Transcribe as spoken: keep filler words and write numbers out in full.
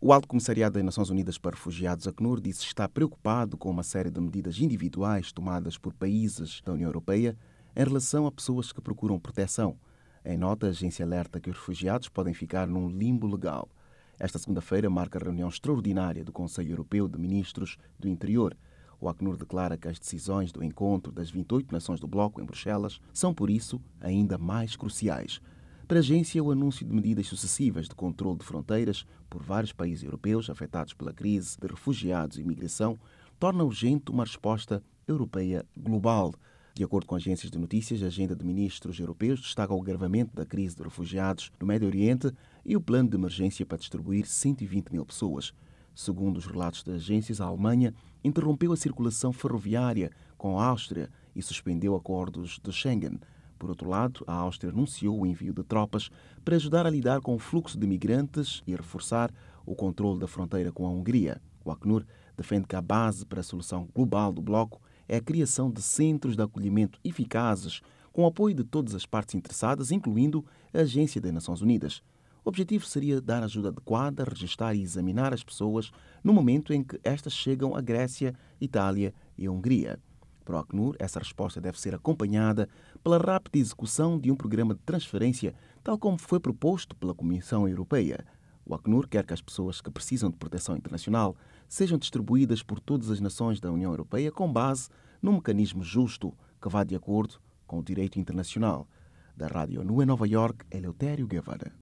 O Alto Comissariado das Nações Unidas para Refugiados, Acnur, disse estar preocupado com uma série de medidas individuais tomadas por países da União Europeia em relação a pessoas que procuram proteção. Em nota, a agência alerta que os refugiados podem ficar num limbo legal. Esta segunda-feira marca a reunião extraordinária do Conselho Europeu de Ministros do Interior. O Acnur declara que as decisões do encontro das vinte e oito nações do Bloco em Bruxelas são, por isso, ainda mais cruciais. Para a agência, o anúncio de medidas sucessivas de controle de fronteiras por vários países europeus afetados pela crise de refugiados e imigração torna urgente uma resposta europeia global. De acordo com agências de notícias, a agenda de ministros europeus destaca o agravamento da crise de refugiados no Médio Oriente e o plano de emergência para distribuir cento e vinte mil pessoas. Segundo os relatos das agências, a Alemanha interrompeu a circulação ferroviária com a Áustria e suspendeu acordos de Schengen. Por outro lado, a Áustria anunciou o envio de tropas para ajudar a lidar com o fluxo de migrantes e a reforçar o controle da fronteira com a Hungria. O Acnur defende que a base para a solução global do bloco é a criação de centros de acolhimento eficazes com o apoio de todas as partes interessadas, incluindo a Agência das Nações Unidas. O objetivo seria dar ajuda adequada, registar e examinar as pessoas no momento em que estas chegam à Grécia, Itália e a Hungria. Para o Acnur, essa resposta deve ser acompanhada pela rápida execução de um programa de transferência, tal como foi proposto pela Comissão Europeia. O Acnur quer que as pessoas que precisam de proteção internacional sejam distribuídas por todas as nações da União Europeia com base num mecanismo justo que vá de acordo com o direito internacional. Da Rádio ONU em Nova Iorque, Eleutério Guevara.